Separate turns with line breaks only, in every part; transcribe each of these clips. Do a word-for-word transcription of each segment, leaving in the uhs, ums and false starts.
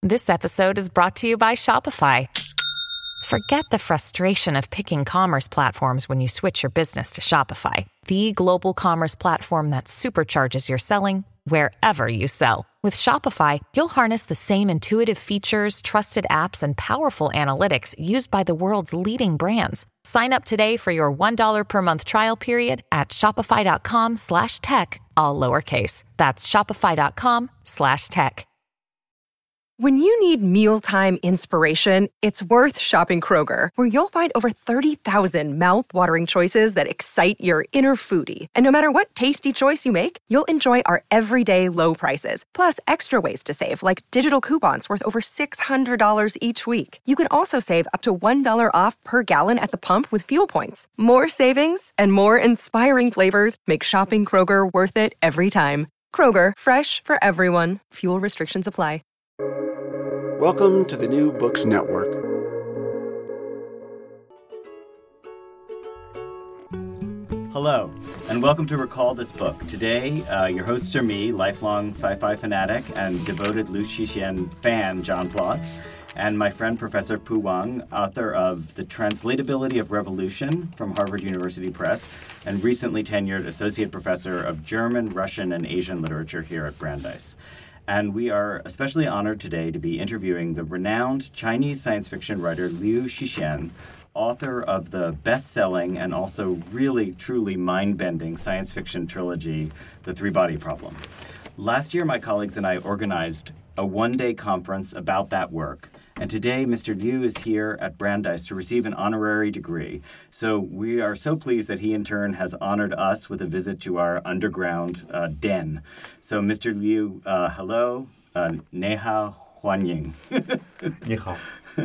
This episode is brought to you by Shopify. Forget the frustration of picking commerce platforms when you switch your business to Shopify, the global commerce platform that supercharges your selling wherever you sell. With Shopify, you'll harness the same intuitive features, trusted apps, and powerful analytics used by the world's leading brands. Sign up today for your one dollar per month trial period at shopify.com slash tech, all lowercase. That's shopify.com slash tech.
When you need mealtime inspiration, it's worth shopping Kroger, where you'll find over thirty thousand mouth-watering choices that excite your inner foodie. And no matter what tasty choice you make, you'll enjoy our everyday low prices, plus extra ways to save, like digital coupons worth over six hundred dollars each week. You can also save up to one dollar off per gallon at the pump with fuel points. More savings and more inspiring flavors make shopping Kroger worth it every time. Kroger, fresh for everyone. Fuel restrictions apply.
Welcome to the New Books Network.
Hello, and welcome to Recall This Book. Today, uh, your hosts are me, lifelong sci-fi fanatic and devoted Liu Cixin fan John Plotz, and my friend Professor Pu Wang, author of The Translatability of Revolution from Harvard University Press, and recently tenured Associate Professor of German, Russian, and Asian Literature here at Brandeis. And we are especially honored today to be interviewing the renowned Chinese science fiction writer Liu Cixin, author of the best-selling and also really, truly mind-bending science fiction trilogy, The Three-Body Problem. Last year, my colleagues and I organized a one-day conference about that work. And today, Mister Liu is here at Brandeis to receive an honorary degree. So we are so pleased that he, in turn, has honored us with a visit to our underground uh, den. So, Mister Liu, uh, hello. Uh, Ni hao, huan ying.
Ni hao.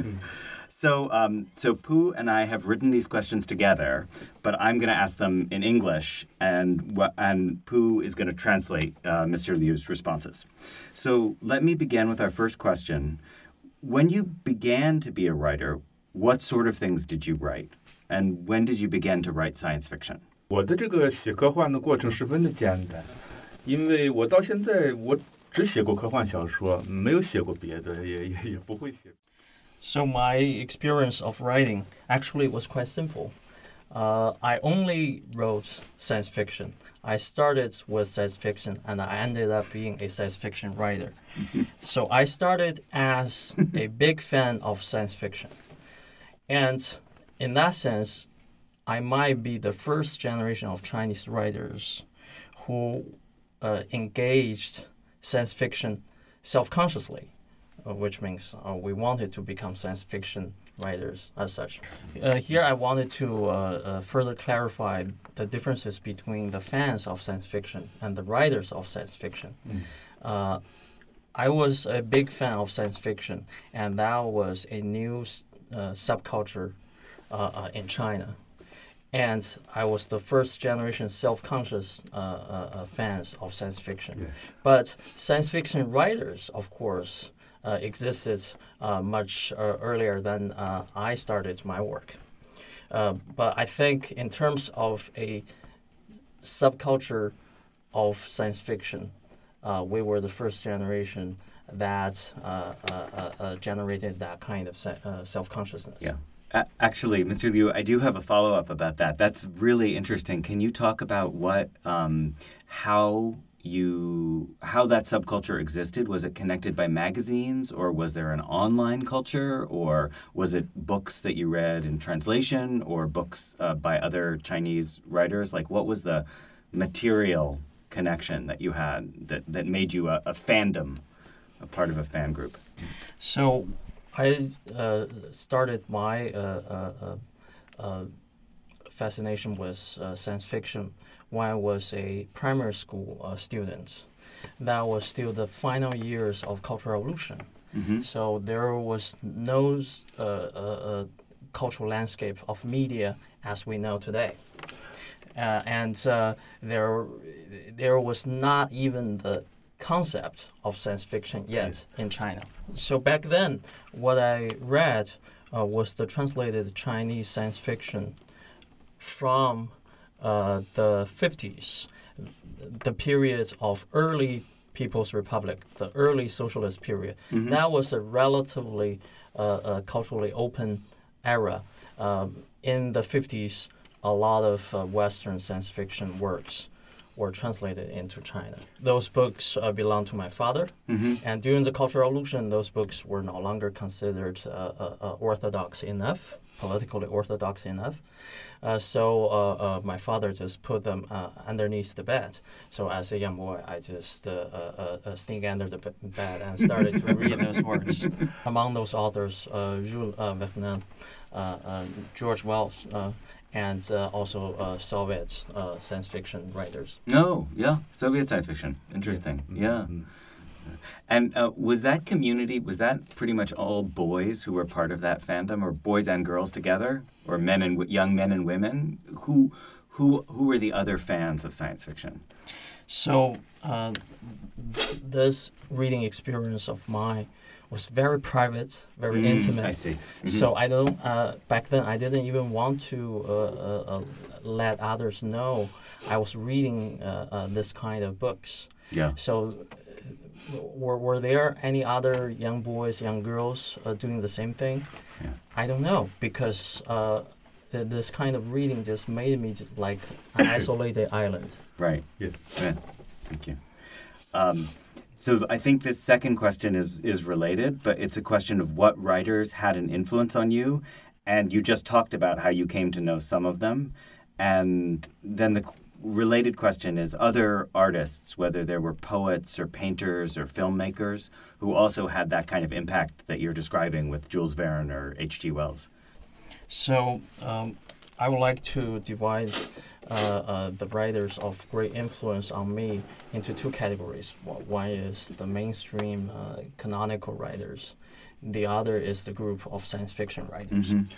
So, um, so Pu and I have written these questions together, but I'm going to ask them in English, and and Pu is going to translate uh, Mister Liu's responses. So let me begin with our first question. When you began to be a writer, what sort of things did you write? And when did you begin to write science fiction?
我的这个写科幻的过程十分的简单，因为我到现在我只写过科幻小说，没有写过别的，也也也不会写。
So my experience of writing actually was quite simple. Uh, I only wrote science fiction. I started with science fiction, and I ended up being a science fiction writer. So I started as a big fan of science fiction. And in that sense, I might be the first generation of Chinese writers who uh, engaged science fiction self-consciously, uh, which means uh, we wanted to become science fiction writers as such. Uh, here I wanted to uh, uh, further clarify the differences between the fans of science fiction and the writers of science fiction. Mm. Uh, I was a big fan of science fiction, and that was a new uh, subculture uh, uh, in China. And I was the first generation self-conscious uh, uh, uh, fans of science fiction. Yeah. But science fiction writers, of course, Uh, existed uh, much uh, earlier than uh, I started my work. Uh, but I think in terms of a subculture of science fiction, uh, we were the first generation that uh, uh, uh, uh, generated that kind of se- uh, self-consciousness.
Yeah. Uh, actually, Mister Liu, I do have a follow-up about that. That's really interesting. Can you talk about what, um, how you how that subculture existed? Was it connected by magazines, or was there an online culture, or was it books that you read in translation, or books uh, by other Chinese writers? Like, what was the material connection that you had that, that made you a, a fandom, a part of a fan group?
So I uh, started my uh, uh, uh, fascination with uh, science fiction when I was a primary school uh, student. That was still the final years of Cultural Revolution. Mm-hmm. So there was no uh, uh, uh, cultural landscape of media as we know today. Uh, and uh, there, there was not even the concept of science fiction yet in China. So back then, what I read uh, was the translated Chinese science fiction from uh, the fifties, the period of early People's Republic, the early socialist period.
Mm-hmm.
That was a relatively uh, uh, culturally open era. Um, in the fifties, a lot of uh, Western science fiction works were translated into China. Those books uh, belonged to my father,
Mm-hmm.
and during the Cultural Revolution, those books were no longer considered uh, uh, uh, orthodox enough, politically orthodox enough. Uh, so uh, uh, my father just put them uh, underneath the bed. So as a young boy, I just uh, uh, uh, sneak under the b- bed and started to read those works. Among those authors, uh, Jules uh, Verne, uh, uh, George Wells, uh, and uh, also uh, Soviet uh, science fiction writers.
No, yeah, Soviet science fiction. Interesting. Yeah.
Mm.
And uh, was that community, was that pretty much all boys who were part of that fandom, or boys and girls together, or men and w- young men and women? Who, who, who were the other fans of science fiction?
So uh, this reading experience of mine was very private, very
Mm,
intimate.
I see. Mhm.
So I don't. Uh, back then, I didn't even want to uh, uh, uh, let others know I was reading uh, uh, this kind of books.
Yeah.
So, uh, were were there any other young boys, young girls uh, doing the same thing?
Yeah.
I don't know, because uh, th- this kind of reading just made me just like an isolated island.
Right.
Yeah.
Yeah. Thank you. Um, so I think this second question is is related, but it's a question of what writers had an influence on you, and you just talked about how you came to know some of them, and then the related question is other artists, whether there were poets or painters or filmmakers, who also had that kind of impact that you're describing with Jules Verne or H G Wells.
So um, I would like to divide uh, uh, the writers of great influence on me into two categories. One is the mainstream uh, canonical writers. The other is the group of science fiction writers.
Mm-hmm.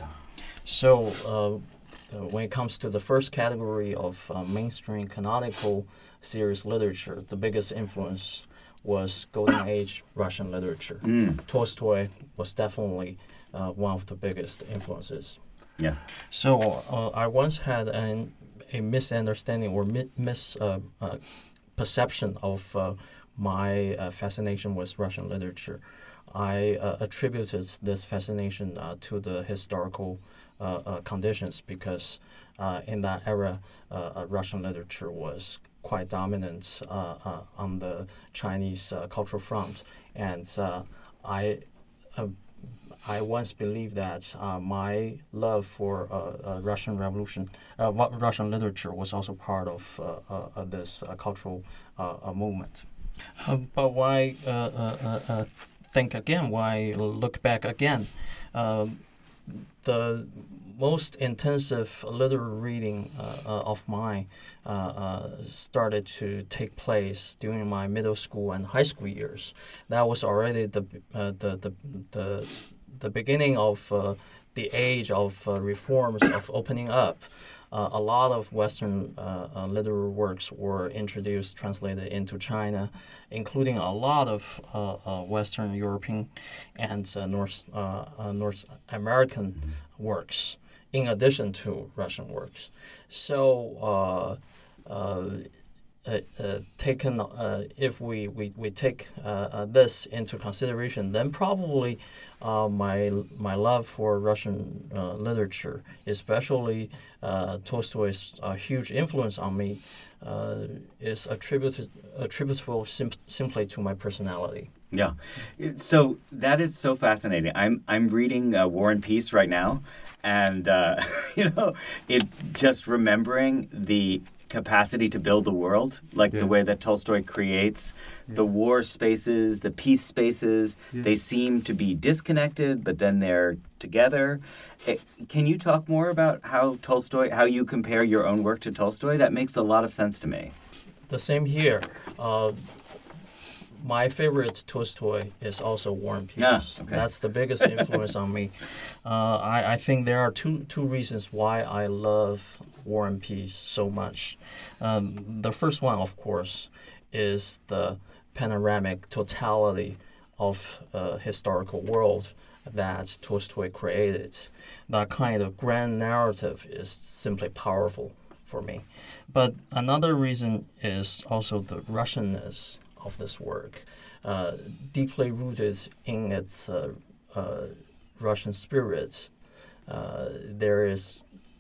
So uh, uh, when it comes to the first category of uh, mainstream canonical series literature, the biggest influence was Golden Age Russian literature.
Mm.
Tolstoy was definitely uh, one of the biggest influences.
Yeah.
So uh, I once had an, a misunderstanding or mi- mis uh, uh, perception of uh, my uh, fascination with Russian literature. I uh, attributed this fascination uh, to the historical uh, uh, conditions, because uh, in that era, uh, uh, Russian literature was quite dominant uh, uh, on the Chinese uh, cultural front, and uh, I. Uh, I once believed that uh, my love for uh, uh, Russian Revolution, uh, Russian literature, was also part of uh, uh, this uh, cultural uh, uh, movement. Uh, but why uh, uh, uh, think again? Why look back again? Uh, the most intensive literary reading uh, uh, of mine uh, uh, started to take place during my middle school and high school years. That was already the uh, the the the the beginning of uh, the age of uh, reforms, of opening up. Uh, a lot of Western uh, uh, literary works were introduced, translated into China, including a lot of uh, uh, Western European and uh, North uh, uh, North American works, in addition to Russian works. So, uh, uh, Uh, uh, taken uh, if we we we take uh, uh, this into consideration, then probably uh, my my love for Russian uh, literature, especially uh, Tolstoy's uh, huge influence on me, uh, is attributed attributable sim- simply to my personality.
Yeah, so that is so fascinating. I'm I'm reading uh, War and Peace right now, and uh, you know, it just remembering the capacity to build the world, like
yeah.
the way that Tolstoy creates yeah. the war spaces, the peace spaces. Yeah. They seem to be disconnected, but then they're together. It, can you talk more about how Tolstoy, how you compare your own work to Tolstoy? That makes a lot of sense to me.
The same here. Uh, my favorite Tolstoy is also War and Peace.
Ah, okay.
That's the biggest influence on me. Uh, I, I think there are two two reasons why I love War and Peace so much. Um, the first one, of course, is the panoramic totality of a historical world that Tolstoy created. That kind of grand narrative is simply powerful for me. But another reason is also the Russianness of this work, uh, deeply rooted in its uh, uh, Russian spirit. Uh, there is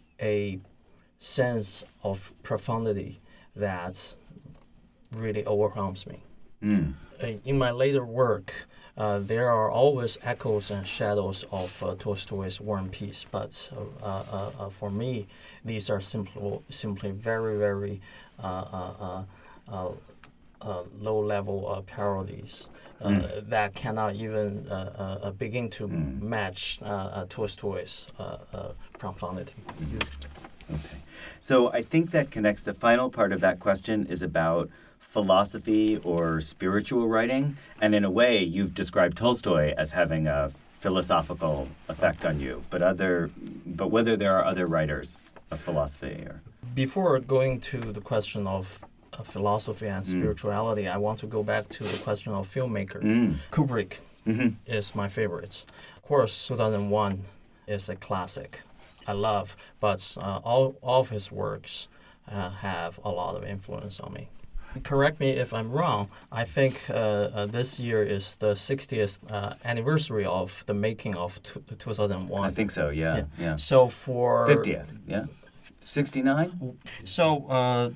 a sense of profundity that really overwhelms me.
Mm.
In my later work, uh, there are always echoes and shadows of uh, Tolstoy's War and Peace, but uh, uh, uh, for me, these are simply, simply very, very uh, uh, uh, uh, uh, low-level uh, parodies uh, mm. that cannot even uh, uh, begin to mm. match uh, uh, Tolstoy's uh, uh, profundity.
Mm-hmm. Okay. So I think that connects. The final part of that question is about philosophy or spiritual writing, and in a way, you've described Tolstoy as having a philosophical effect on you. But other, but whether there are other writers of philosophy or
before going to the question of uh, philosophy and spirituality, mm. I want to go back to the question of filmmaker. Mm. Kubrick mm-hmm. is my favorite. Of course, two thousand one is a classic. I love, but uh, all, all of his works uh, have a lot of influence on me. Correct me if I'm wrong. I think uh, uh, this year is the sixtieth uh, anniversary of the making of t- two thousand one.
I think so, yeah. yeah. yeah.
So for...
fiftieth, yeah? sixty-nine?
So uh,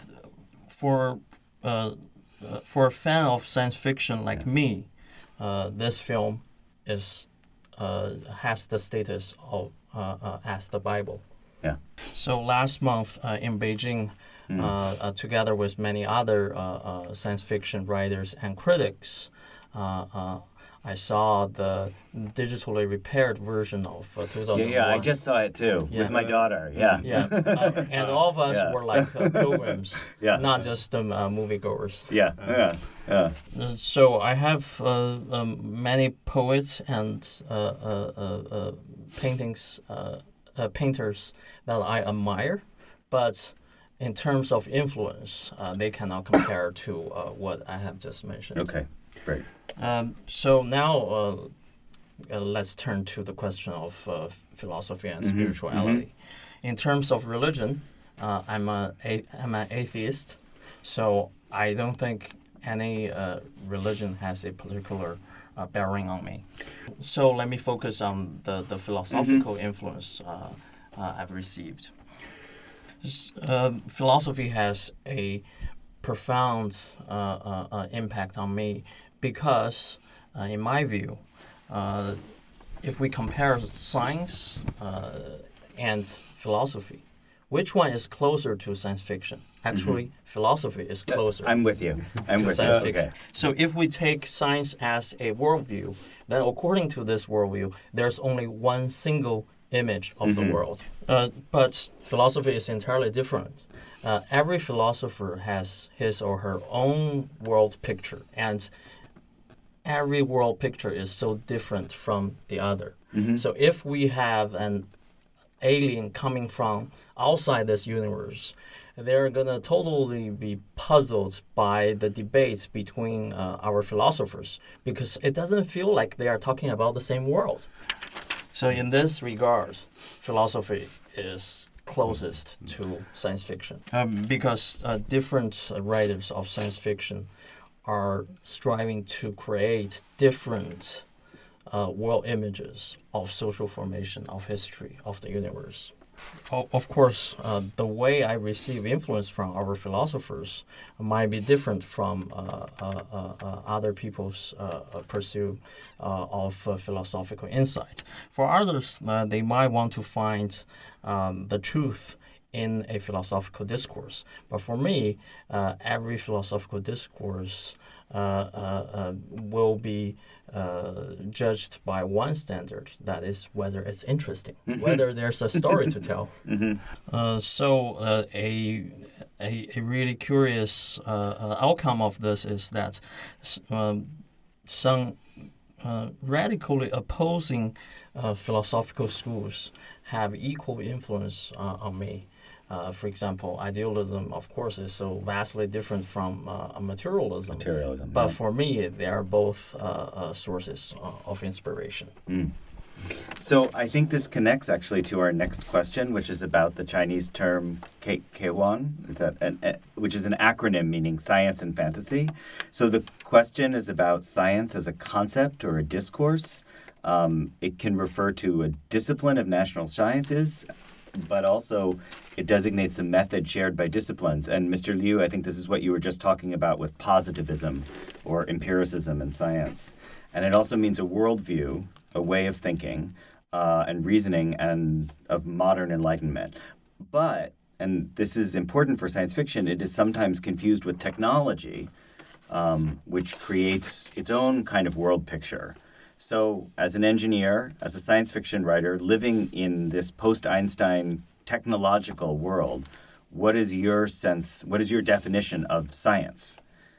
for, uh, uh, for a fan of science fiction like yeah. me, uh, this film is uh, has the status of uh, uh, as the Bible.
Yeah.
So last month uh, in Beijing, mm. uh, uh, together with many other uh, uh, science fiction writers and critics, uh, uh, I saw the digitally repaired version of uh, two thousand one.
Yeah, yeah, I just saw it too yeah. with my daughter. Yeah.
Yeah. Uh, and all of us
yeah.
were like uh, pilgrims,
yeah.
not just um, uh, moviegoers.
Yeah, yeah, yeah.
Uh, so I have uh, um, many poets and uh, uh, uh, uh, paintings. Uh, Uh, painters that I admire, but in terms of influence, uh, they cannot compare to uh, what I have just mentioned.
Okay, great. Um,
so now uh, uh, let's turn to the question of uh, philosophy and mm-hmm, spirituality. Mm-hmm. In terms of religion, uh, I'm, a, a, I'm an atheist, so I don't think any uh, religion has a particular Uh, bearing on me. So let me focus on the, the philosophical mm-hmm. influence uh, uh, I've received. Uh, philosophy has a profound uh, uh, uh, impact on me because, uh, in my view, uh, if we compare science uh, and philosophy, which one is closer to science fiction? Actually, mm-hmm. philosophy is closer.
I'm with you. I'm
to
with
science
you.
Fiction.
Okay.
So if we take science as a worldview, then according to this worldview, there's only one single image of mm-hmm. the world. Uh, but philosophy is entirely different. Uh, every philosopher has his or her own world picture, and every world picture is so different from the other. Mm-hmm. So if we have an alien coming from outside this universe, they're going to totally be puzzled by the debates between uh, our philosophers because it doesn't feel like they are talking about the same world. So in this regard, philosophy is closest to science fiction um, because uh, different uh, writers of science fiction are striving to create different uh, world images of social formation, of history, of the universe. Of course, uh, the way I receive influence from our philosophers might be different from uh, uh, uh, other people's uh, pursuit uh, of uh, philosophical insight. For others, uh, they might want to find um, the truth in a philosophical discourse. But for me, uh, every philosophical discourse uh, uh, uh, will be uh, judged by one standard, that is whether it's interesting, mm-hmm. whether there's a story to tell. Mm-hmm. Uh, so uh, a, a a really curious uh, uh, outcome of this is that um, some uh, radically opposing uh, philosophical schools have equal influence uh, on me. Uh, for example, idealism, of course, is so vastly different from uh, materialism.
Materialism.
But
yeah.
for me, they are both uh, uh, sources uh, of inspiration.
Mm. So I think this connects actually to our next question, which is about the Chinese term Ke- Kehuan, is that an, a, which is an acronym meaning science and fantasy. So the question is about science as a concept or a discourse. Um, it can refer to a discipline of natural sciences, but also it designates the method shared by disciplines. And Mister Liu, I think this is what you were just talking about with positivism or empiricism in science. And it also means a worldview, a way of thinking uh, and reasoning and of modern enlightenment. But, and this is important for science fiction, it is sometimes confused with technology, um, which creates its own kind of world picture. So as an engineer, as a science fiction writer, living in this post-Einstein technological world, what is your sense, what is your definition of science?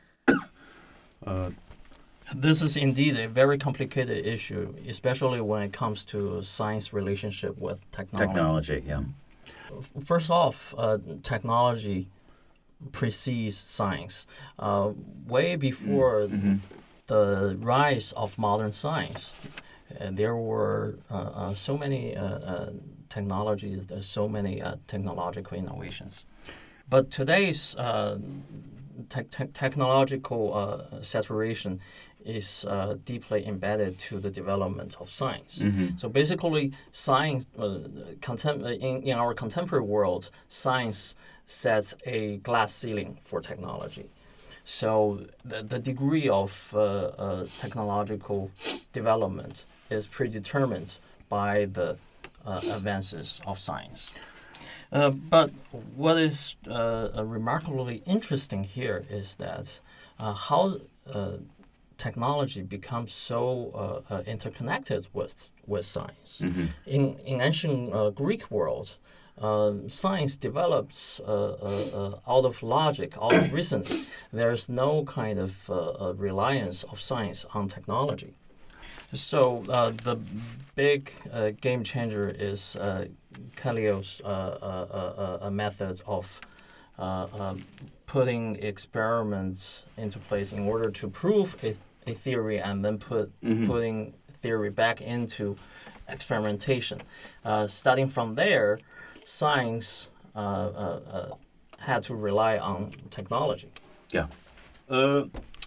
uh,
This is indeed a very complicated issue, especially when it comes to science relationship with technology.
Technology, yeah.
First off, uh, technology precedes science. Uh, way before
mm-hmm.
the rise of modern science, uh, there were uh, uh, so many uh, uh, technologies, there's so many uh, technological innovations. But today's uh, te- te- technological uh, saturation is uh, deeply embedded to the development of science.
Mm-hmm.
So basically, science uh, contem- in, in our contemporary world, science sets a glass ceiling for technology. So the, the degree of uh, uh, technological development is predetermined by the uh, advances of science. Uh, but what is uh, uh, remarkably interesting here is that uh, how uh, technology becomes so uh, uh, interconnected with with science.
Mm-hmm.
In in ancient uh, Greek world, uh, science develops uh, uh, uh, out of logic, out of reasoning. There's no kind of uh, uh, reliance of science on technology. So uh, the big uh, game changer is uh, Galileo's uh, uh, uh, uh, methods of uh, uh, putting experiments into place in order to prove a, a theory and then put mm-hmm. putting theory back into experimentation. Uh, starting from there, science uh, uh, uh, had to rely on technology.
Yeah. Uh,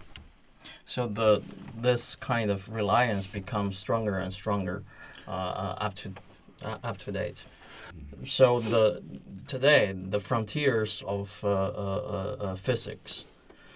So the this kind of reliance becomes stronger and stronger uh, uh, up to uh, up to date. So the today the frontiers of uh, uh, uh, physics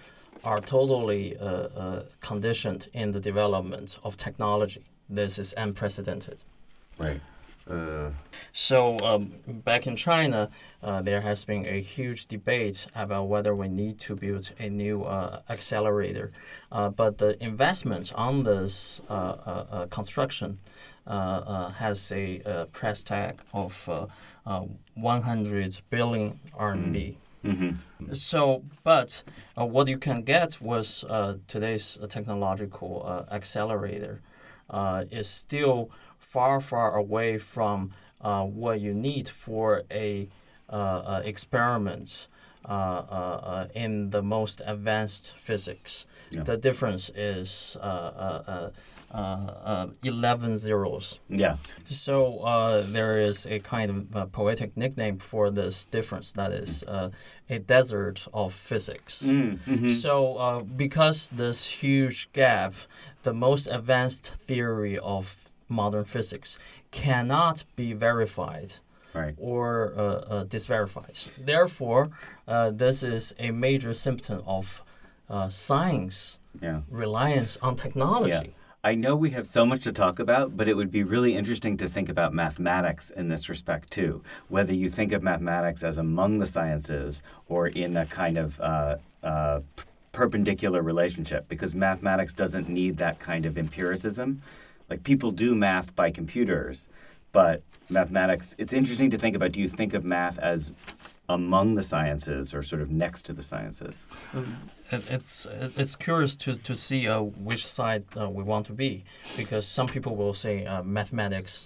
are totally uh, uh, conditioned in the development of technology. This is unprecedented.
Right.
uh,
So um, back in China, uh, there has been a huge debate about whether we need to build a new uh, accelerator. Uh, but the investment on this uh, uh, uh, construction uh, uh, has a uh, price tag of uh, uh, one hundred billion R M B.
Mm-hmm.
So, but uh, what you can get with uh, today's uh, technological uh, accelerator uh, is still far, far away from uh, what you need for a uh, uh, experiment uh, uh, uh, in the most advanced physics.
Yeah.
The difference is uh, uh, uh, uh, uh, eleven zeros.
Yeah.
So uh, there is a kind of uh, poetic nickname for this difference, that is uh, a desert of physics.
Mm, mm-hmm.
So uh, because this huge gap, the most advanced theory of modern physics cannot be verified
Right.
or uh, uh, disverified. Therefore, uh, this is a major symptom of uh, science
Yeah.
reliance on technology.
Yeah. I know we have so much to talk about, but it would be really interesting to think about mathematics in this respect too. Whether you think of mathematics as among the sciences or in a kind of uh, uh, p- perpendicular relationship, because mathematics doesn't need that kind of empiricism. Like people do math by computers, but mathematics, it's interesting to think about, do you think of math as among the sciences or sort of next to the sciences?
It, it's it's curious to to see uh, which side uh, we want to be, because some people will say uh, mathematics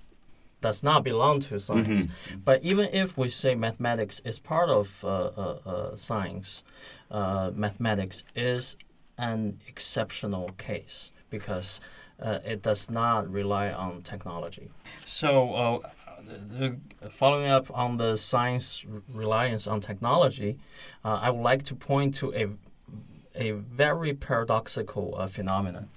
does not belong to science.
Mm-hmm.
But even if we say mathematics is part of uh, uh, uh, science, uh, mathematics is an exceptional case because uh, it does not rely on technology. So. Uh, The, following up on the science reliance on technology, uh, I would like to point to a a very paradoxical uh, phenomenon.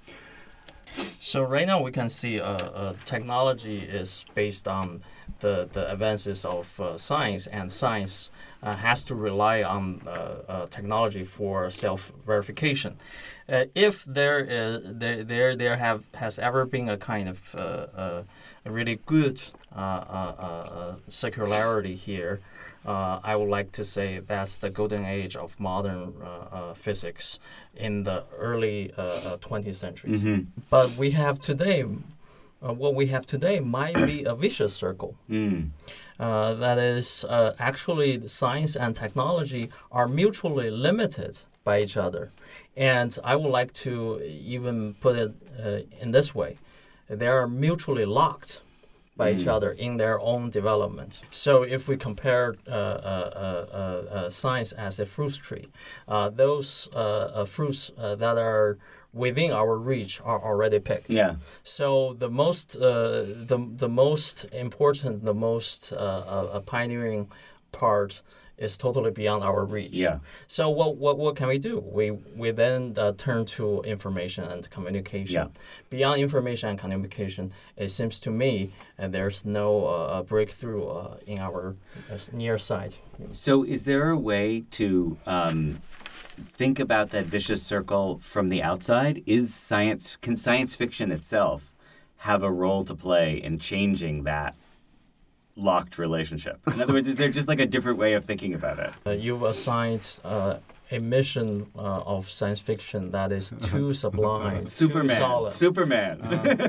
So right now we can see uh, uh, technology is based on the, the advances of uh, science, and science uh, has to rely on uh, uh, technology for self-verification. Uh, if there is there there there have has ever been a kind of uh, uh, a really good uh, uh, uh, circularity here, uh, I would like to say that's the golden age of modern uh, uh, physics in the early uh, uh, twentieth century.
Mm-hmm.
But we have today, uh, what we have today might be a vicious circle.
Mm.
Uh, that is, uh, actually, science and technology are mutually limited by each other. And I would like to even put it uh, in this way. They are mutually locked by mm. each other in their own development. So if we compare uh, uh, uh, uh, science as a fruit tree, uh, those uh, uh, fruits uh, that are within our reach are already picked.
Yeah.
So the most, uh, the the most important, the most uh, uh, pioneering part is totally beyond our reach.
Yeah.
So what what what can we do? We we then uh, turn to information and communication.
Yeah.
Beyond information and communication, it seems to me uh, there's no uh, breakthrough uh, in our uh, near side.
So is there a way to um, think about that vicious circle from the outside? Is science can science fiction itself have a role to play in changing that locked relationship? In other words, is there just like a different way of thinking about it?
Uh, you've assigned uh, a mission uh, of science fiction that is too sublime,
Superman.
too solid.
Superman.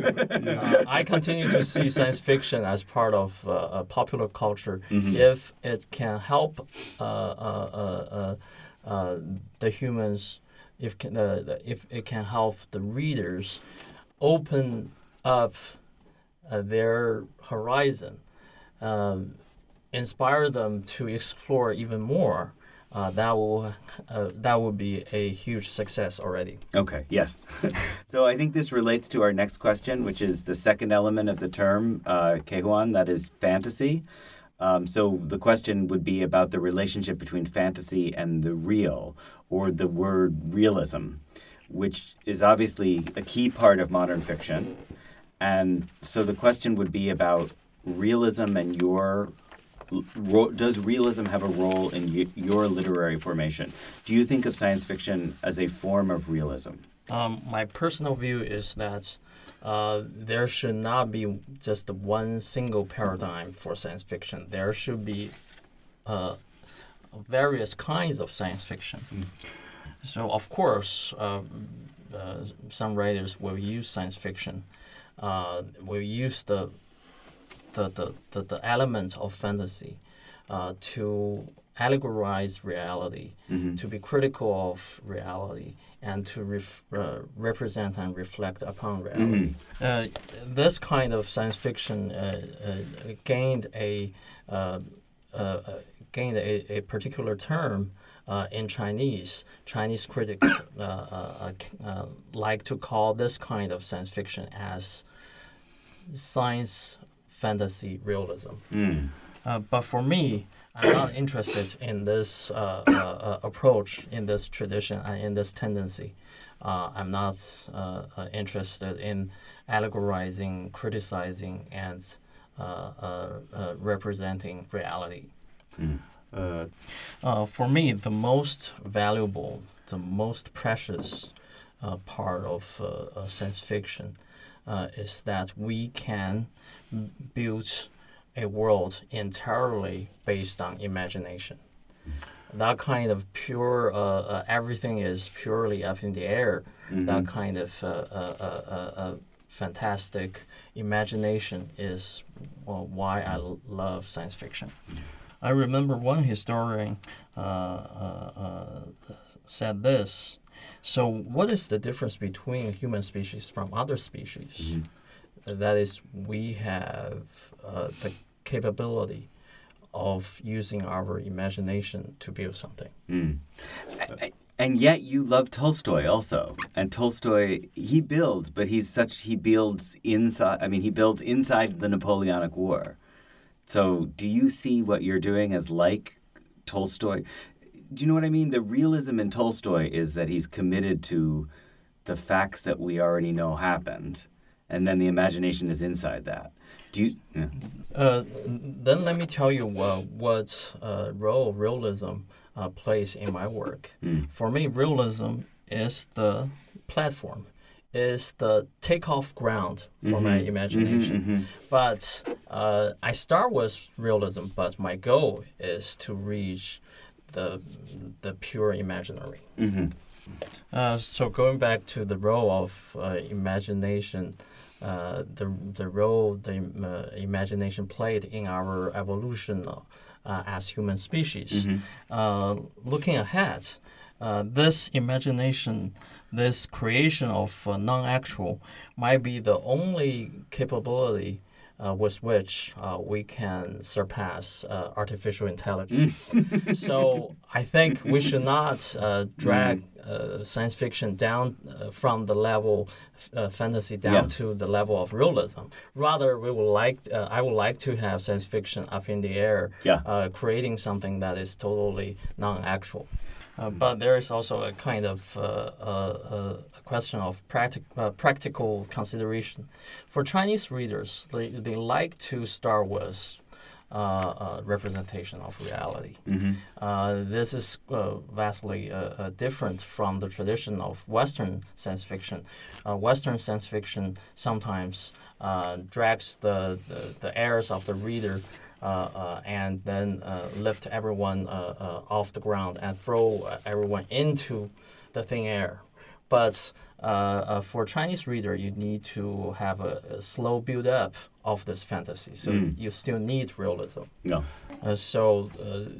Uh, I continue to see science fiction as part of uh, uh, popular culture
Mm-hmm.
if it can help uh, uh, uh, uh, uh, the humans, if can, uh, the- if it can help the readers open up uh, their horizon, um, inspire them to explore even more. Uh, that will uh, that will be a huge success already.
Okay, yes. So I think this relates to our next question, which is the second element of the term, uh, Kehuan, that is fantasy. Um, so the question would be about the relationship between fantasy and the real, or the word realism, which is obviously a key part of modern fiction. And so the question would be about realism and your... Ro- does realism have a role in y- your literary formation? Do you think of science fiction as a form of realism?
Um, my personal view is that uh, there should not be just one single paradigm for science fiction. There should be uh, various kinds of science fiction.
Mm.
So, of course, uh, uh, some writers will use science fiction, uh, will use the the, the, the, the element of fantasy uh, to allegorize reality,
Mm-hmm.
to be critical of reality, and to ref, uh, represent and reflect upon reality.
Mm-hmm.
Uh, this kind of science fiction uh, uh, gained a uh, uh, uh, gained a, a particular term uh, in Chinese. Chinese critics uh, uh, uh, like to call this kind of science fiction as science fantasy realism.
Mm.
Uh, but for me, I'm not interested in this uh, uh, uh, approach, in this tradition, and in this tendency. Uh, I'm not uh, uh, interested in allegorizing, criticizing, and uh, uh, uh, representing reality.
Mm.
Uh,
Uh, for me, the most valuable, the most precious uh, part of uh, uh, science fiction uh, is that we can build a world entirely based on imagination. That kind of pure, uh, uh, everything is purely up in the air.
Mm-hmm.
That kind of uh, uh, uh, uh, uh, fantastic imagination is well, why I l- love science fiction. I remember one historian uh, uh, uh, said this. So what is the difference between human species from other species?
Mm-hmm.
That is, we have uh, the capability of using our imagination to build something.
Mm. I- I- And yet you love Tolstoy also. And Tolstoy, he builds, but he's such, he builds inside, I mean, he builds inside the Napoleonic War. So do you see what you're doing as like Tolstoy? do you know what I mean? The realism in Tolstoy is that he's committed to the facts that we already know happened, and then the imagination is inside that. Do you? Yeah.
Uh, then let me tell you uh, what uh, role realism uh, plays in my work.
Mm.
For me, realism is the platform, is the takeoff ground for
Mm-hmm.
my imagination.
Mm-hmm, mm-hmm.
But uh, I start with realism, but my goal is to reach the the pure imaginary.
Mm-hmm.
Uh, so going back to the role of uh, imagination, uh, the the role the uh, imagination played in our evolution uh, as human species.
Mm-hmm.
Uh, looking ahead, uh, this imagination, this creation of uh, non-actual, might be the only capability Uh, with which uh, we can surpass uh, artificial intelligence. So I think we should not uh, drag uh, science fiction down uh, from the level uh, fantasy down
Yeah.
to the level of realism. Rather, we would like uh, I would like to have science fiction up in the air,
Yeah.
uh, creating something that is totally non-actual. Uh, but there is also a kind of uh, uh, uh, a question of practic- uh, practical consideration. For Chinese readers, they, they like to start with uh, uh, representation of reality.
Mm-hmm.
Uh, this is uh, vastly uh, uh, different from the tradition of Western science fiction. Uh, Western science fiction sometimes uh, drags the, the, the airs of the reader Uh, uh, and then uh, lift everyone uh, uh, off the ground and throw uh, everyone into the thin air. But uh, uh, for Chinese reader, you need to have a, a slow build-up of this fantasy. So
Mm.
you still need realism.
No.
Uh, so uh,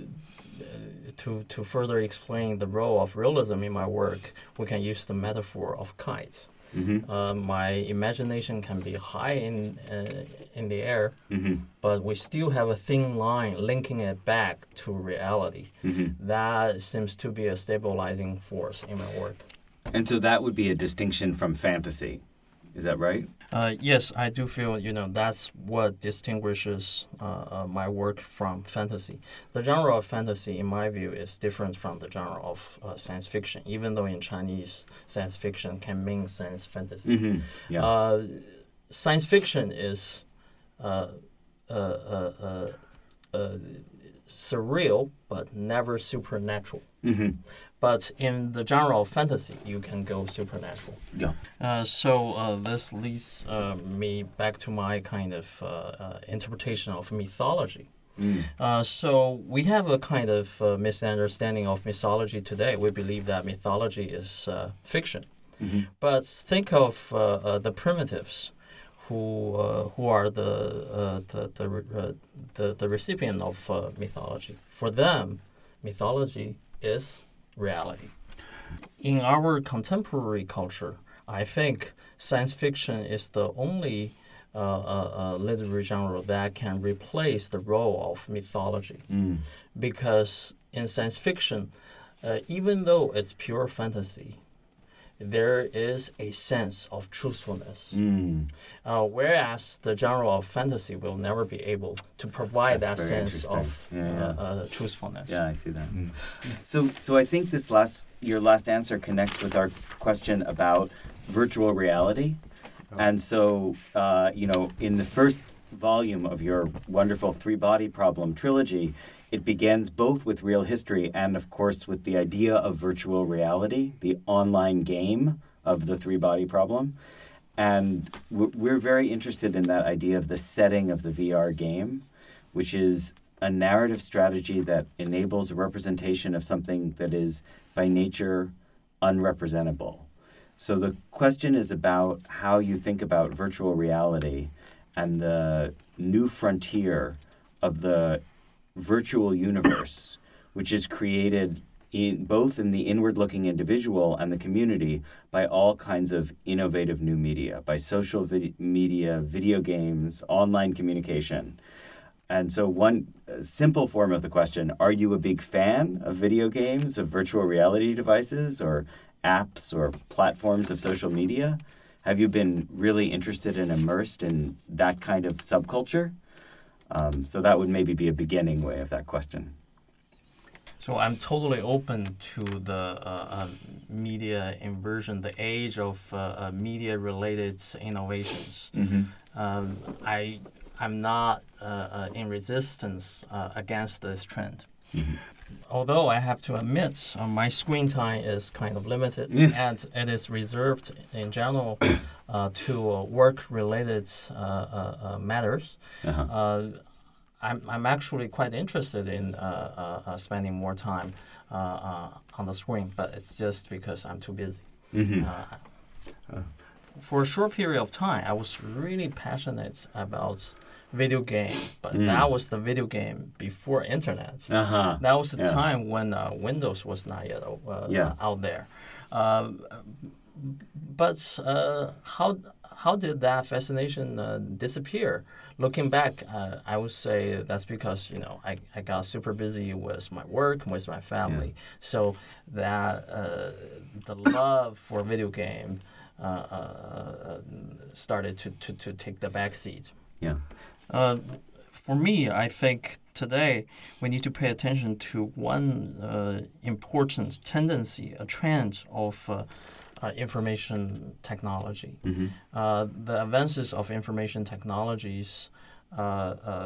to, to further explain the role of realism in my work, we can use the metaphor of kite.
Mm-hmm.
Uh, my imagination can be high in uh, in the air,
Mm-hmm.
but we still have a thin line linking it back to reality.
Mm-hmm.
That seems to be a stabilizing force in my work.
And so that would be a distinction from fantasy. Is that right?
Uh, yes, I do feel, you know, that's what distinguishes uh, uh, my work from fantasy. The genre of fantasy, in my view, is different from the genre of uh, science fiction, even though in Chinese, science fiction can mean science fantasy.
Mm-hmm. Yeah.
Uh, science fiction is uh, uh, uh, uh, uh, surreal, but never supernatural.
Mm-hmm.
But in the genre of fantasy, you can go supernatural.
Yeah.
Uh, so uh, this leads uh, me back to my kind of uh, uh, interpretation of mythology.
Mm.
Uh, so we have a kind of uh, misunderstanding of mythology today. We believe that mythology is uh, fiction.
Mm-hmm.
But think of uh, uh, the primitives, who uh, who are the uh, the the, uh, the the recipient of uh, mythology. For them, mythology is reality. In our contemporary culture, I think science fiction is the only uh, uh, uh, literary genre that can replace the role of mythology.
Mm.
Because in science fiction, uh, even though it's pure fantasy, there is a sense of truthfulness.
Mm.
Uh, whereas the genre of fantasy will never be able to provide
That's
that
very
sense
interesting.
of
Yeah, yeah.
Uh, uh, truthfulness.
Yeah, I see that. So, so I think this last your last answer connects with our question about virtual reality, and so uh, you know, in the first volume of your wonderful Three Body Problem trilogy, it begins both with real history and, of course, with the idea of virtual reality, the online game of the Three Body Problem, and we're very interested in that idea of the setting of the V R game, which is a narrative strategy that enables a representation of something that is by nature unrepresentable. So the question is about how you think about virtual reality and the new frontier of the virtual universe, which is created in both in the inward-looking individual and the community by all kinds of innovative new media, by social vid- media, video games, online communication. And so one uh, simple form of the question, are you a big fan of video games, of virtual reality devices, or apps, or platforms of social media? Have you been really interested and immersed in that kind of subculture? Um, so that would maybe be a beginning way of that question.
So I'm totally open to the uh, uh, media inversion, the age of uh, uh, media-related innovations.
Mm-hmm.
Um, I I'm not uh, uh, in resistance uh, against this trend.
Mm-hmm.
Although I have to admit, uh, my screen time is kind of limited, and it is reserved in general uh, to uh, work-related uh, uh, uh, matters.
Uh-huh.
Uh, I'm I'm actually quite interested in uh, uh, uh, spending more time uh, uh, on the screen, but it's just because I'm too busy.
Mm-hmm.
Uh, uh. For a short period of time, I was really passionate about video game, but
mm.
that was the video game before internet.
Uh-huh.
That was the
yeah.
time when uh, Windows was not yet uh,
yeah.
out there. Uh, but uh, how how did that fascination uh, disappear? Looking back, uh, I would say that's because you know I, I got super busy with my work, with my family. Yeah. So that uh, the love for video game uh, uh, started to, to, to take the back seat.
Yeah.
Uh, for me, I think today we need to pay attention to one uh, important tendency, a trend of uh, uh, information technology.
Mm-hmm.
Uh, the advances of information technologies uh, uh,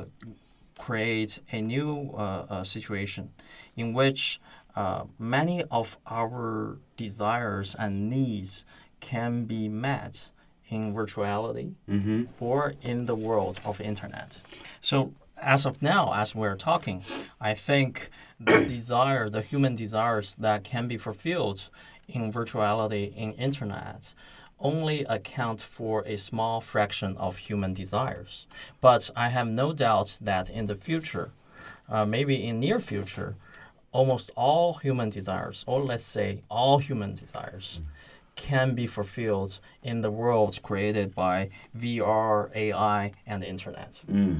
create a new uh, uh, situation in which uh, many of our desires and needs can be met in virtuality
mm-hmm.
or in the world of internet. So as of now, as we're talking, I think the desire, the human desires that can be fulfilled in virtuality, in internet, only account for a small fraction of human desires. But I have no doubt that in the future, uh, maybe in near future, almost all human desires, or let's say all human desires, mm. can be fulfilled in the world created by V R, A I, and the internet.
Mm.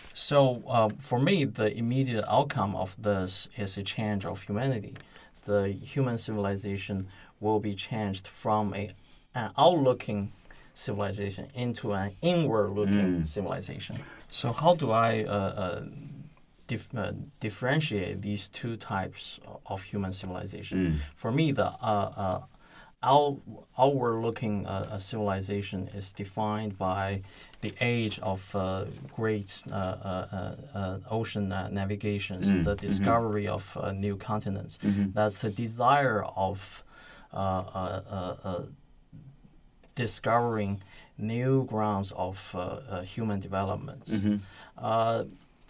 So uh, for me, the immediate outcome of this is a change of humanity. The human civilization will be changed from a, an outlooking civilization into an inward-looking mm. civilization. So how do I uh, uh, dif- uh, differentiate these two types of human civilization?
Mm.
For me, the uh, uh, Our outward-looking uh, civilization is defined by the age of uh, great uh, uh, uh, ocean uh, navigations,
mm,
the discovery
mm-hmm.
of uh, new continents.
Mm-hmm.
That's a desire of uh, uh, uh, uh, discovering new grounds of uh, uh, human development.
Mm-hmm.
Uh,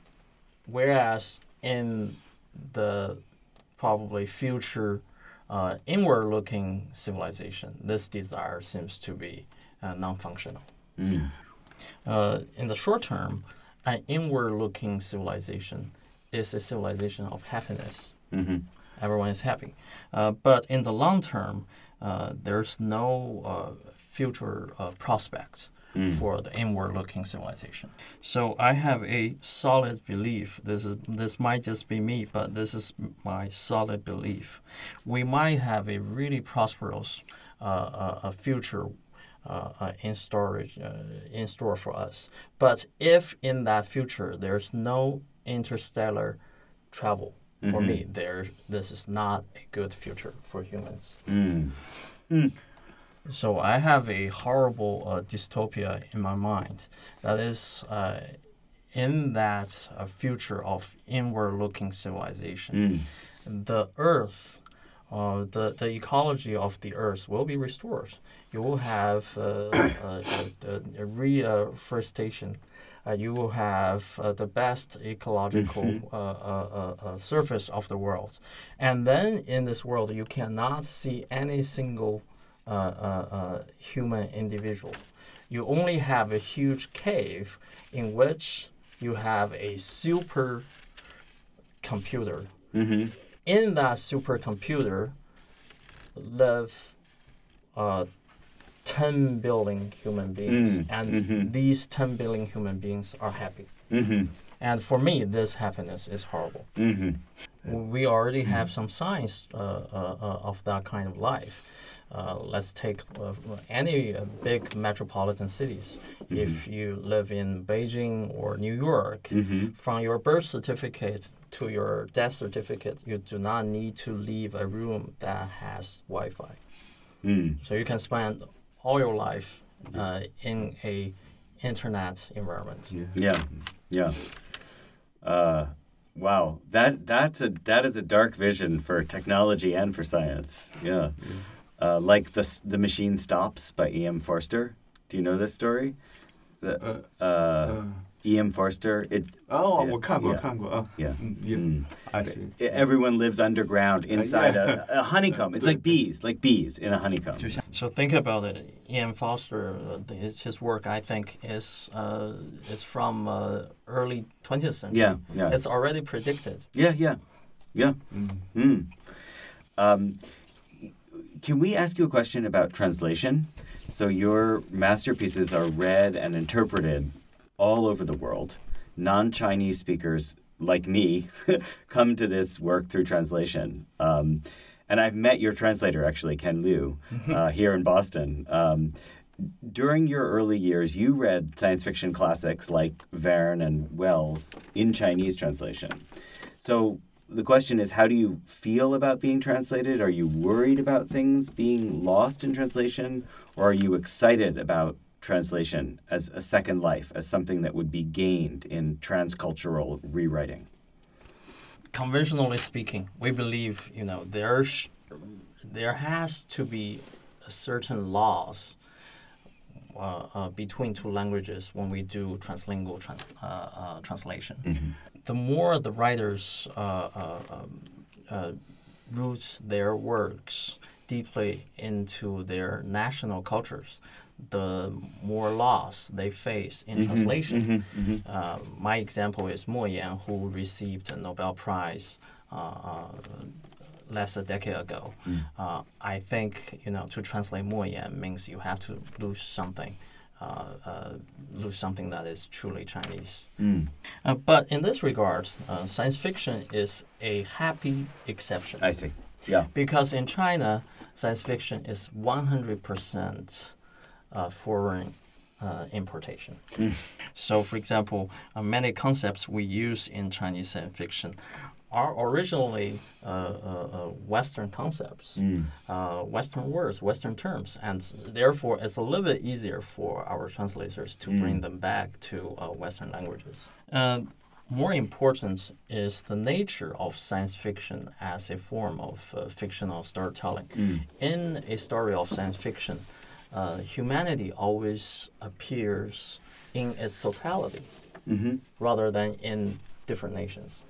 whereas in the probably future Uh, inward-looking civilization, this desire seems to be uh, non-functional.
Mm.
Uh, in the short term, an inward-looking civilization is a civilization of happiness.
Mm-hmm.
Everyone is happy. Uh, but in the long term, uh, there's no uh, future uh, prospects Mm. for the inward-looking civilization. So I have a solid belief. This is this might just be me, but this is my solid belief. We might have a really prosperous uh, uh, a future uh, uh, in storage uh, in store for us. But if in that future there's no interstellar travel, mm-hmm. for me, there this is not a good future for humans.
Mm. Mm.
So I have a horrible uh, dystopia in my mind. That is, uh, in that uh, future of inward-looking civilization,
mm.
the Earth, uh, the the ecology of the Earth will be restored. You will have uh, uh, the, the reforestation. Uh, you will have uh, the best ecological mm-hmm. uh, uh, uh, surface of the world, and then in this world you cannot see any single Uh, uh, uh, human individual. You only have a huge cave in which you have a super computer.
Mm-hmm.
In that supercomputer live uh, ten billion human beings,
mm.
and
mm-hmm.
these ten billion human beings are happy.
Mm-hmm.
And for me, this happiness is horrible.
Mm-hmm.
We already have some signs uh, uh, uh, of that kind of life. Uh, let's take uh, any uh, big metropolitan cities. Mm-hmm. If you live in Beijing or New York, mm-hmm. from your birth certificate to your death certificate, you do not need to leave a room that has Wi-Fi. Mm. So you can spend all your life uh, in a internet environment.
Yeah, yeah. yeah. Uh, wow, that that's a that is a dark vision for technology and for science. Yeah. yeah. Uh, like the the Machine Stops by E M Forster. Do you know this story? The, uh, uh, uh, E M Forster. It.
Oh,
yeah,
我看过,
yeah.
看过. Oh,
yeah.
yeah.
Mm.
I see.
Everyone lives underground inside
uh, yeah.
a, a honeycomb. It's like bees, like bees in a honeycomb.
So think about it. E M Forster, uh, his, his work, I think, is uh, is from uh, early twentieth century.
Yeah, yeah.
It's already predicted.
Yeah, yeah, yeah. Mm. Mm. Um, Can we ask you a question about translation? So your masterpieces are read and interpreted all over the world. Non-Chinese speakers like me come to this work through translation. Um, and I've met your translator, actually, Ken Liu, uh, here in Boston. Um, during your early years, you read science fiction classics like Verne and Wells in Chinese translation. So the question is, how do you feel about being translated? Are you worried about things being lost in translation? Or are you excited about translation as a second life, as something that would be gained in transcultural rewriting?
Conventionally speaking, we believe, you know, there's, there has to be a certain laws uh, uh, between two languages when we do translingual trans, uh, uh, translation. Mm-hmm. The more the writers uh, uh, um, uh, root their works deeply into their national cultures, the more loss they face in mm-hmm, translation. Mm-hmm, mm-hmm. Uh, my example is Mo Yan, who received a Nobel Prize uh, uh, less a decade ago. Mm. Uh, I think, you know, to translate Mo Yan means you have to lose something. Uh, uh, lose something that is truly Chinese. Mm. Uh, but in this regard, uh, science fiction is a happy exception.
I see. Yeah.
Because in China, science fiction is one hundred percent uh, foreign uh, importation. Mm. So, for example, uh, many concepts we use in Chinese science fiction are originally uh, uh, uh, Western concepts, mm. uh, Western words, Western terms, and therefore it's a little bit easier for our translators to mm. bring them back to uh, Western languages. Uh, more important is the nature of science fiction as a form of uh, fictional storytelling. Mm. In a story of science fiction, uh, humanity always appears in its totality mm-hmm. rather than in different nations.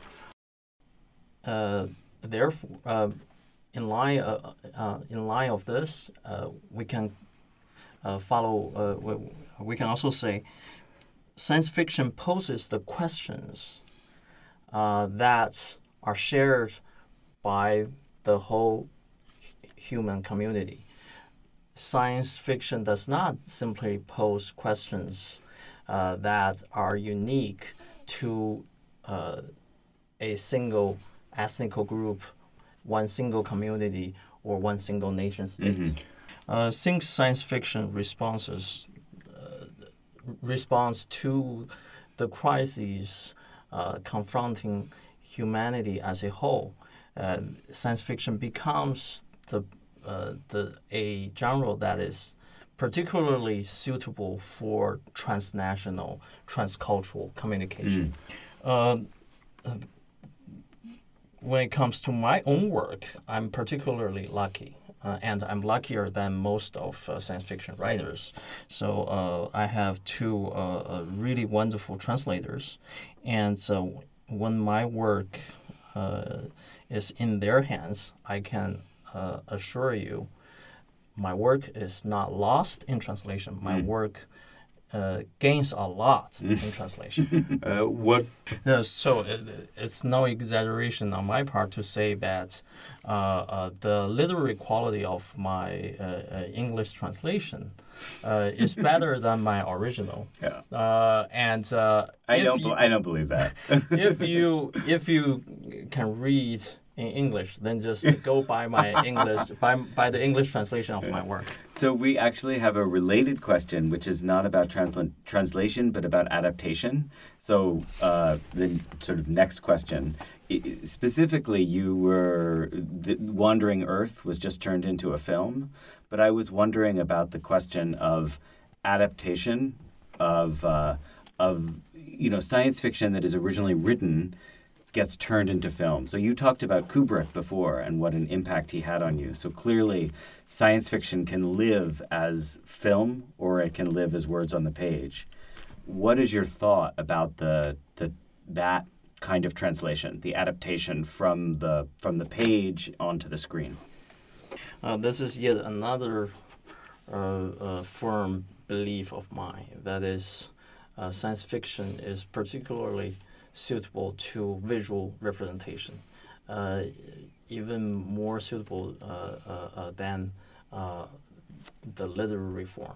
Uh, therefore, uh, in line uh, uh, in line of this, uh, we can uh, follow. Uh, we, we can also say, science fiction poses the questions uh, that are shared by the whole human community. Science fiction does not simply pose questions uh, that are unique to uh, a single ethnic group, one single community, or one single nation state. Mm-hmm. Uh, since science fiction responses uh, responds to the crises uh, confronting humanity as a whole, uh, science fiction becomes the uh, the a genre that is particularly suitable for transnational, transcultural communication. Mm. Uh, When it comes to my own work, I'm particularly lucky, uh, and I'm luckier than most of uh, science fiction writers. So uh, I have two uh, uh, really wonderful translators, and so when my work uh, is in their hands, I can uh, assure you my work is not lost in translation. My mm. work uh, gains a lot in translation.
uh, what
Uh, so it, it's no exaggeration on my part to say that uh, uh, the literary quality of my uh, uh, English translation uh, is better than my original.
Yeah.
Uh, and uh,
I
if
don't.
you,
be- I don't believe that.
if you if you can read in English, then just go by my English by by the English translation of my work.
So we actually have a related question, which is not about transla- translation, but about adaptation. So uh, the sort of next question, I- specifically, you were the Wandering Earth was just turned into a film, but I was wondering about the question of adaptation of uh, of you know science fiction that is originally written gets turned into film. So you talked about Kubrick before and what an impact he had on you. So clearly, science fiction can live as film or it can live as words on the page. What is your thought about the the that kind of translation, the adaptation from the from the page onto the screen?
Uh, this is yet another uh, uh, firm belief of mine. That is, uh, science fiction is particularly suitable to visual representation, uh, even more suitable uh, uh, uh, than uh, the literary form.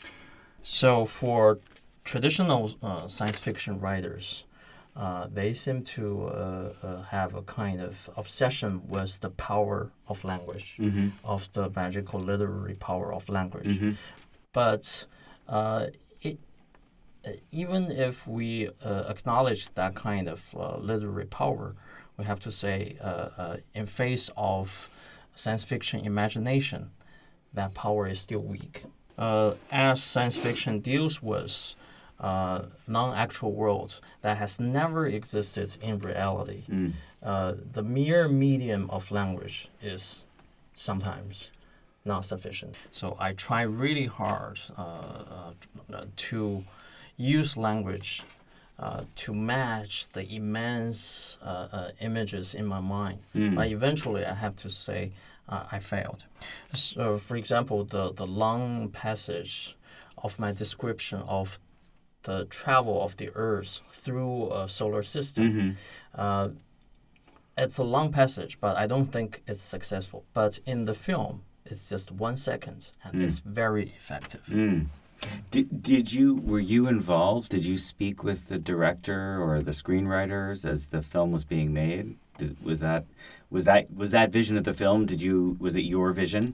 So for traditional uh, science fiction writers, uh, they seem to uh, uh, have a kind of obsession with the power of language,
Mm-hmm.
of the magical literary power of language.
Mm-hmm.
But uh, it, uh, even if we uh, acknowledge that kind of uh, literary power, we have to say, uh, uh, in face of science fiction imagination, that power is still weak. Uh, as science fiction deals with uh, non-actual worlds that has never existed in reality,
Mm.
uh, the mere medium of language is sometimes not sufficient. So I try really hard uh, uh, to use language uh, to match the immense uh, uh, images in my mind.
Mm.
But eventually I have to say uh, I failed. So, for example, the, the long passage of my description of the travel of the Earth through a solar system,
Mm-hmm.
uh, it's a long passage, but I don't think it's successful. But in the film, it's just one second, and
Mm.
it's very effective.
Mm. Did, did you were you involved? Did you speak with the director or the screenwriters as the film was being made? Did, was that was that was that vision of the film? Did you was it your vision?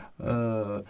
Uh,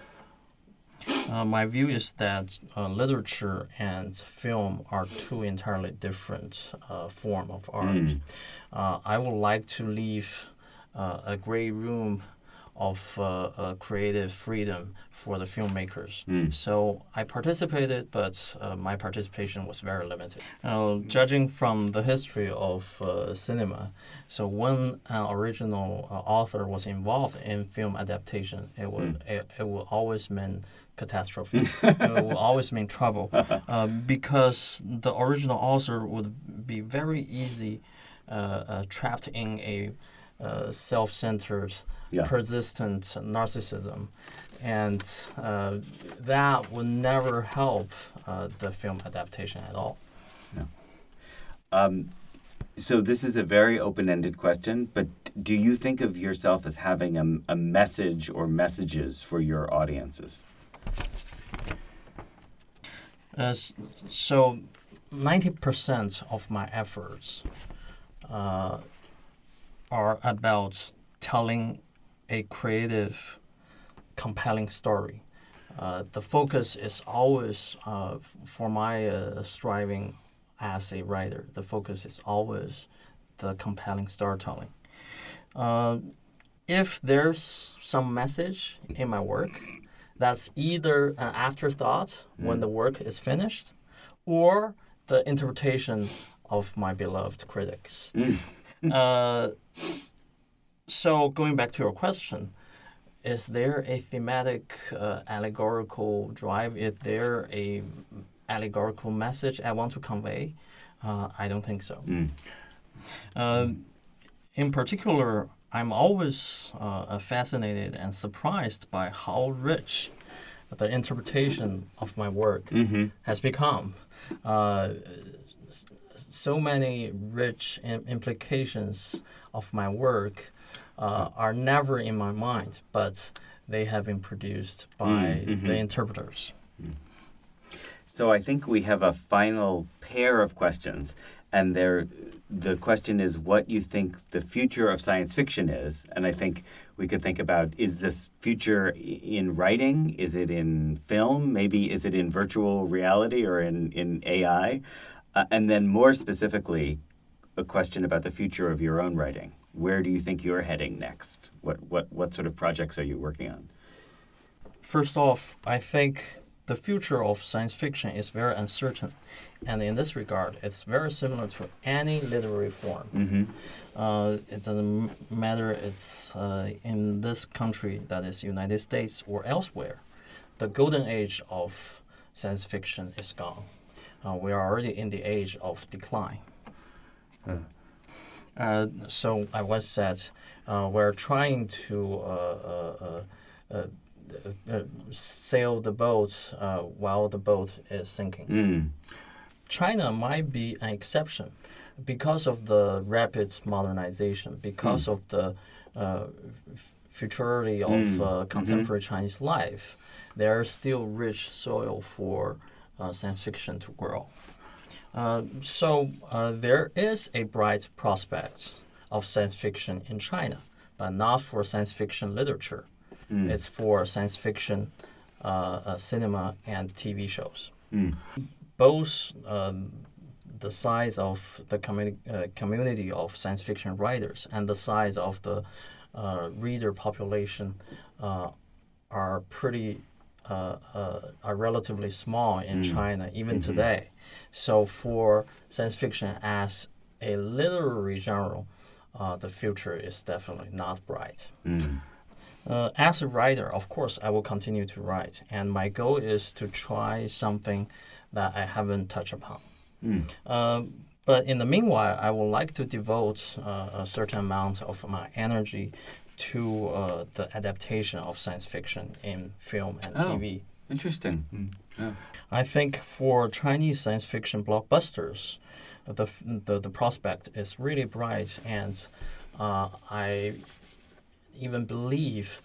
uh, my view is that uh, literature and film are two entirely different uh, form of art.
Mm.
Uh, I would like to leave uh, a great room of uh, uh, creative freedom for the filmmakers.
Mm.
So I participated, but uh, my participation was very limited. Uh, judging from the history of uh, cinema, so when an original uh, author was involved in film adaptation, it would
Mm.
it, it will always mean catastrophe. It will always mean trouble, uh, because the original author would be very easy uh, uh, trapped in a uh, self-centered,
Yeah.
persistent narcissism, and uh, that would never help uh, the film adaptation at all.
Um, so this is a very open-ended question, but do you think of yourself as having a, a message or messages for your audiences?
Uh, s- so, ninety percent of my efforts uh, are about telling a creative, compelling story. Uh, the focus is always, uh, f- for my uh, striving as a writer, the focus is always the compelling storytelling. Uh, if there's some message in my work, that's either an afterthought when
Mm.
the work is finished, or the interpretation of my beloved critics.
Mm.
Uh, so going back to your question, is there a thematic uh, allegorical drive? Is there a allegorical message I want to convey? Uh, I don't think so.
Mm.
Um, in particular, I'm always uh, fascinated and surprised by how rich the interpretation of my work
Mm-hmm.
has become. Uh, so many rich im- implications of my work uh, are never in my mind, but they have been produced by
Mm-hmm.
the interpreters.
So I think we have a final pair of questions, and they're, the question is what you think the future of science fiction is. And I think we could think about, is this future i- in writing? Is it in film? Maybe is it in virtual reality or in, in A I? Uh, and then more specifically, a question about the future of your own writing. Where do you think you're heading next? What, what, what sort of projects are you working on?
First off, I think the future of science fiction is very uncertain. And in this regard, it's very similar to any literary form.
Mm-hmm.
Uh, it doesn't m- matter it's uh, in this country, that is United States, or elsewhere. The golden age of science fiction is gone. Uh, we are already in the age of decline.
Hmm.
Uh, so I once said, uh, we're trying to uh, uh, uh, uh, uh, sail the boat uh, while the boat is sinking.
Mm.
China might be an exception because of the rapid modernization, because
Mm.
of the uh, f- futurity of
Mm.
uh, contemporary Chinese life. There is still rich soil for uh, science fiction to grow. Uh, so uh, there is a bright prospect of science fiction in China, but not for science fiction literature.
Mm.
It's for science fiction uh, uh, cinema and T V shows.
Mm.
Both um, the size of the communi- uh, community of science fiction writers and the size of the uh, reader population uh, are pretty uh, uh, are relatively small in
Mm.
China even
Mhm.
today. So for science fiction as a literary genre, uh, the future is definitely not bright.
Mm.
Uh, as a writer, of course, I will continue to write, and my goal is to try something that I haven't touched upon.
Mm.
Um, but in the meanwhile, I would like to devote uh, a certain amount of my energy to uh, the adaptation of science fiction in film and
Oh.
T V.
Interesting.
Mm.
Yeah.
I think for Chinese science fiction blockbusters, the f- the, the prospect is really bright, and uh, I even believe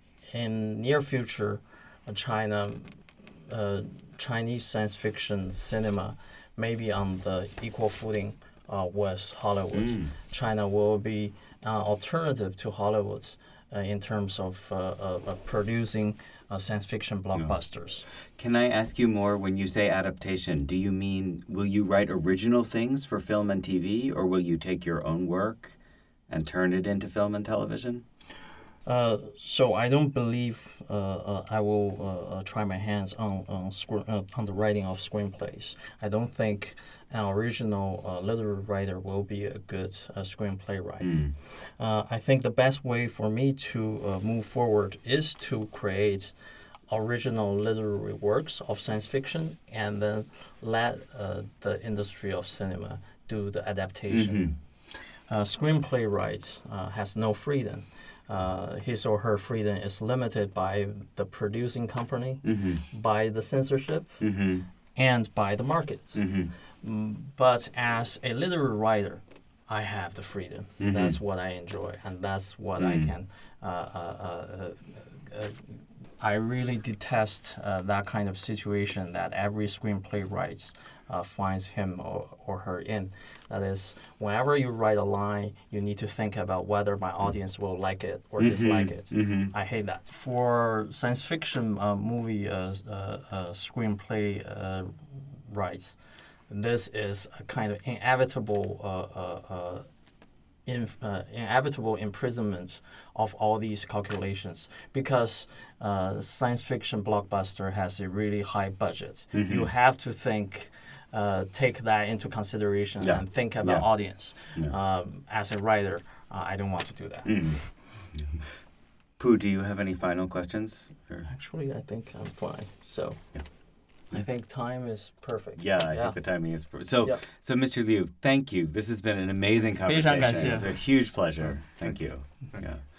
in near future, uh, China, uh, Chinese science fiction cinema may be on the equal footing uh, with Hollywood.
Mm.
China will be an alternative to Hollywood uh, in terms of uh, uh, uh, producing uh, science fiction blockbusters.
Can I ask you more when you say adaptation? Do you mean, will you write original things for film and T V, or will you take your own work and turn it into film and television?
Uh, so I don't believe uh, uh, I will uh, uh, try my hands on on, scr- uh, on the writing of screenplays. I don't think an original uh, literary writer will be a good uh, screenplay writer.
Mm.
Uh, I think the best way for me to uh, move forward is to create original literary works of science fiction and then let uh, the industry of cinema do the adaptation.
Mhm.
Uh, screenplay writer uh, has no freedom. Uh, his or her freedom is limited by the producing company,
Mhm.
by the censorship,
Mhm.
and by the market.
Mhm.
Mm, but as a literary writer, I have the freedom.
Mhm.
That's what I enjoy, and that's what I
Mm.
can. Uh, uh, uh, uh, I really detest uh, that kind of situation that every screenplay writes uh, finds him or, or her in. That is, whenever you write a line, you need to think about whether my audience will like it or
Mhm.
dislike it.
Mhm.
I hate that. For science fiction uh, movie uh, uh, uh, screenplay uh, rights, this is a kind of inevitable uh, uh, uh, in, uh, inevitable imprisonment of all these calculations because uh, science fiction blockbuster has a really high budget.
Mhm.
You have to think, uh, take that into consideration
Yeah.
and think about
Yeah.
audience.
Yeah.
Um, as a writer, uh, I don't want to do that.
Mm. Pooh, do you have any final questions? Or-
Actually, I think I'm fine. So,
Yeah.
I think time is perfect.
Yeah, I think the timing is perfect. So,
Yeah.
so Mister Liu, thank you. This has been an amazing
非常感
conversation.
谢。
It's a huge pleasure. Thank you. Yeah.